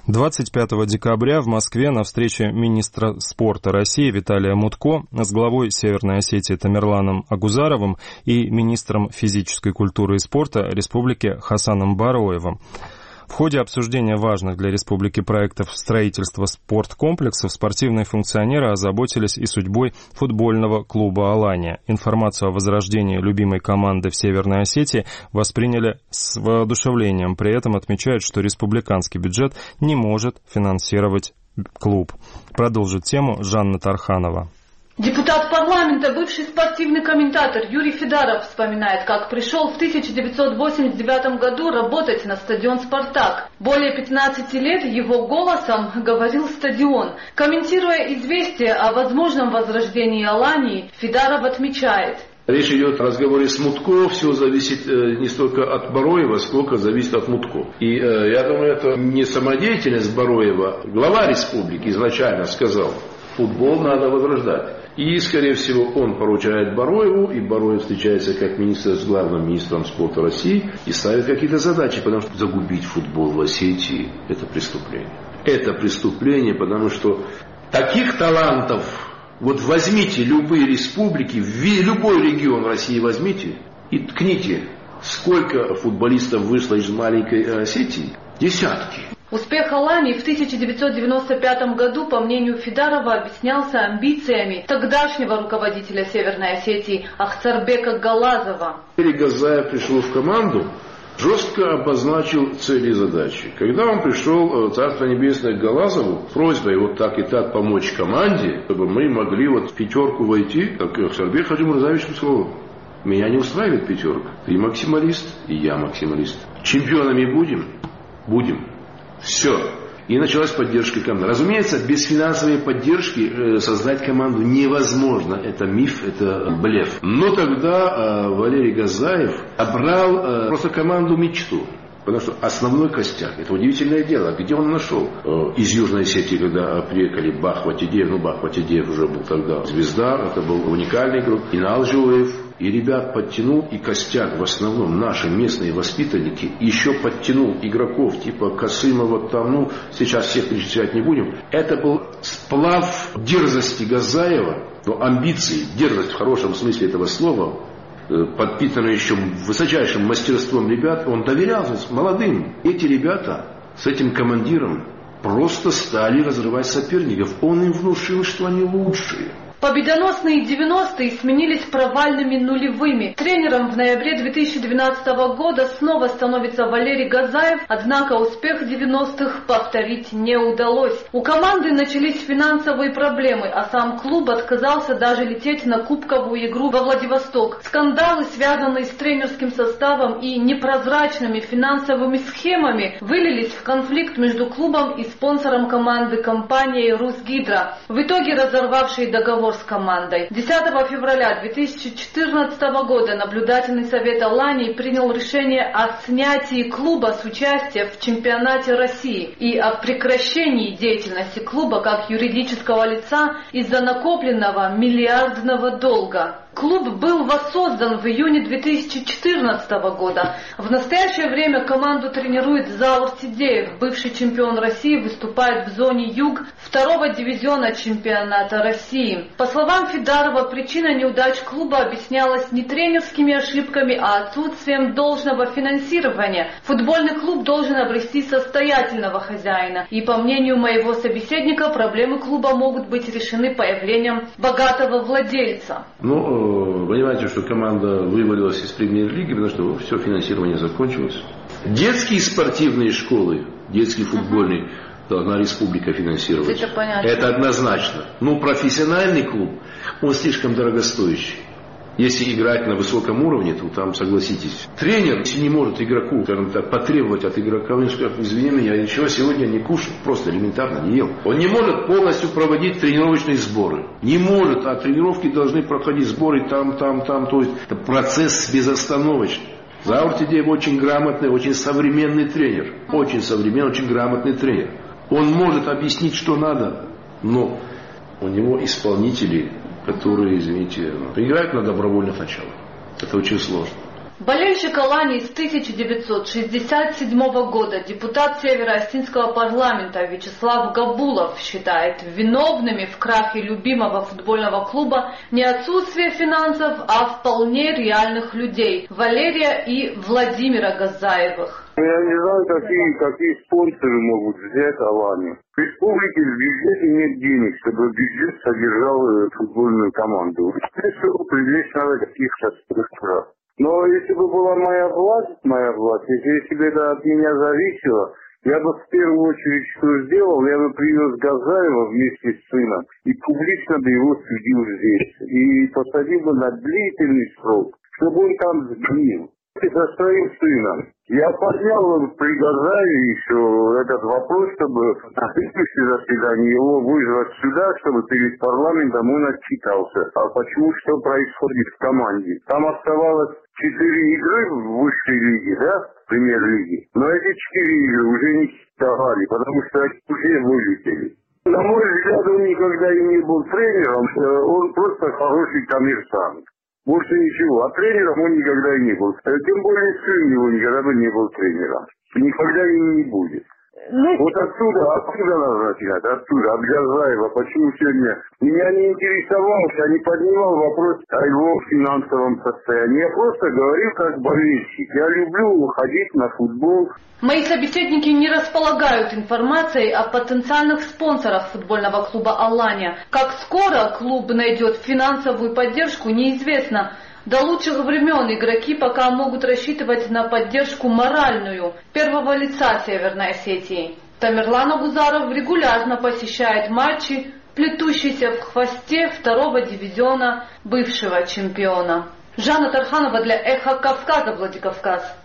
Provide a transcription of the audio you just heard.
25 декабря в Москве на встрече министра спорта России Виталия Мутко с главой Северной Осетии Тамерланом Агузаровым и министром физической культуры и спорта Республики Хасаном Бароевым. В ходе обсуждения важных для республики проектов строительства спорткомплексов спортивные функционеры озаботились и судьбой футбольного клуба «Алания». Информацию о возрождении любимой команды в Северной Осетии восприняли с воодушевлением. При этом отмечают, что республиканский бюджет не может финансировать клуб. Продолжит тему Жанна Тарханова. Депутат парламента, бывший спортивный комментатор Юрий Фидаров вспоминает, как пришел в 1989 году работать на стадион «Спартак». Более 15 лет его голосом говорил стадион. Комментируя известие о возможном возрождении «Алании», Фидаров отмечает: речь идет о разговоре с Мутко, все зависит не столько от Бароева, сколько зависит от Мутко. И я думаю, это не самодеятельность Бароева. Глава республики изначально сказал, футбол надо возрождать. И, скорее всего, он поручает Бароеву, и Бароев встречается как министр с главным министром спорта России и ставит какие-то задачи, потому что загубить футбол в Осетии – это преступление. Это преступление, потому что таких талантов, вот возьмите любые республики, любой регион России возьмите и ткните, сколько футболистов вышло из маленькой Осетии? Десятки. Успех «Алании» в 1995 году, по мнению Фидарова, объяснялся амбициями тогдашнего руководителя Северной Осетии Ахцарбека Галазова. Газаев пришел в команду, жестко обозначил цели и задачи. Когда он пришел, Царство Небесное, к Галазову, просьбой вот так и так помочь команде, чтобы мы могли вот в пятерку войти, как Ахцарбек Хаджи Мурзаевич сказал: меня не устраивает пятерка. Ты максималист, и я максималист. Чемпионами будем? Будем. Все. И началась поддержка команды. Разумеется, без финансовой поддержки создать команду невозможно. Это миф, это блеф. Но тогда Валерий Газаев обрал просто команду мечту. Потому что основной костяк, это удивительное дело, где он нашел? Из Южной Осетии, когда приехали Бахватидеев, Бахватидеев уже был тогда звезда, это был уникальный игрок, Инал Жуев, и ребят подтянул, и костяк, в основном наши местные воспитанники, еще подтянул игроков типа Касымова, там, сейчас всех перечислять не будем. Это был сплав дерзости Газаева, амбиций, дерзость в хорошем смысле этого слова, подпитанный еще высочайшим мастерством ребят, он доверялся молодым. Эти ребята с этим командиром просто стали разрывать соперников. Он им внушил, что они лучшие. Победоносные 90-е сменились провальными нулевыми. Тренером в ноябре 2012 года снова становится Валерий Газаев, однако успех 90-х повторить не удалось. У команды начались финансовые проблемы, а сам клуб отказался даже лететь на кубковую игру во Владивосток. Скандалы, связанные с тренерским составом и непрозрачными финансовыми схемами, вылились в конфликт между клубом и спонсором команды компанией «Русгидро», в итоге разорвавший договор с командой. 10 февраля 2014 года наблюдательный совет «Алании» принял решение о снятии клуба с участия в чемпионате России и о прекращении деятельности клуба как юридического лица из-за накопленного миллиардного долга. Клуб был воссоздан в июне 2014 года. В настоящее время команду тренирует Заур Тидеев, бывший чемпион России, выступает в зоне Юг 2-го дивизиона чемпионата России. По словам Фидарова, причина неудач клуба объяснялась не тренерскими ошибками, а отсутствием должного финансирования. Футбольный клуб должен обрести состоятельного хозяина. И по мнению моего собеседника, проблемы клуба могут быть решены появлением богатого владельца. Понимаете, что команда вывалилась из премьер-лиги, потому что все финансирование закончилось. Детские спортивные школы, детский футбольный, должна республика финансировать. Это понятно. Это однозначно. Профессиональный клуб, он слишком дорогостоящий. Если играть на высоком уровне, то там, согласитесь, тренер, если не может игроку, скажем так, потребовать от игрока, он скажет: извини меня, я ничего сегодня не кушал, просто элементарно не ел. Он не может полностью проводить тренировочные сборы. Не может, а тренировки должны проходить сборы там. То есть это процесс безостановочный. Заур Тидеев очень грамотный, очень современный тренер. Очень современный, очень грамотный тренер. Он может объяснить, что надо, но у него исполнители, которые, извините, играют на добровольных началах. Это очень сложно. Болельщик Алании с 1967 года, депутат Северо-Осетинского парламента Вячеслав Габулов считает виновными в крахе любимого футбольного клуба не отсутствие финансов, а вполне реальных людей – Валерия и Владимира Газаевых. Я не знаю, какие спонсоры могут взять Аланию. В республике в бюджете нет денег, чтобы бюджет содержал футбольную команду. Чтобы привлечь надо каких-то спонсоров. Но если бы была моя власть, если бы это от меня зависело, я бы в первую очередь что сделал, я бы привез Газаева вместе с сыном и публично бы его судил здесь. И посадил бы на длительный срок, чтобы он там сгнил. Со своим сыном. Я поднял при Газаеве еще этот вопрос, чтобы на следующее заседание его вызвать сюда, чтобы перед парламентом он отчитался. А почему, что происходит в команде? Там оставалось 4 игры в высшей лиге, да, премьер-лиге. Но эти 4 игры уже не считали, потому что они уже вылетели. На мой взгляд, он никогда и не был тренером, он просто хороший коммерсант. Больше ничего. А тренером он никогда и не был. Тем более сын его никогда бы не был тренером. Никогда и не будет. Вот откуда надо начинать? Оттуда, от Газаева. Почему сегодня? Меня не интересовал, я не поднимал вопрос о его финансовом состоянии. Я просто говорил как болельщик. Я люблю ходить на футбол. Мои собеседники не располагают информацией о потенциальных спонсорах футбольного клуба «Алания». Как скоро клуб найдет финансовую поддержку, неизвестно. До лучших времен игроки пока могут рассчитывать на поддержку моральную первого лица Северной Осетии. Тамерлан Агузаров регулярно посещает матчи, плетущиеся в хвосте второго дивизиона бывшего чемпиона. Жанна Тарханова для Эхо Кавказа, Владикавказ.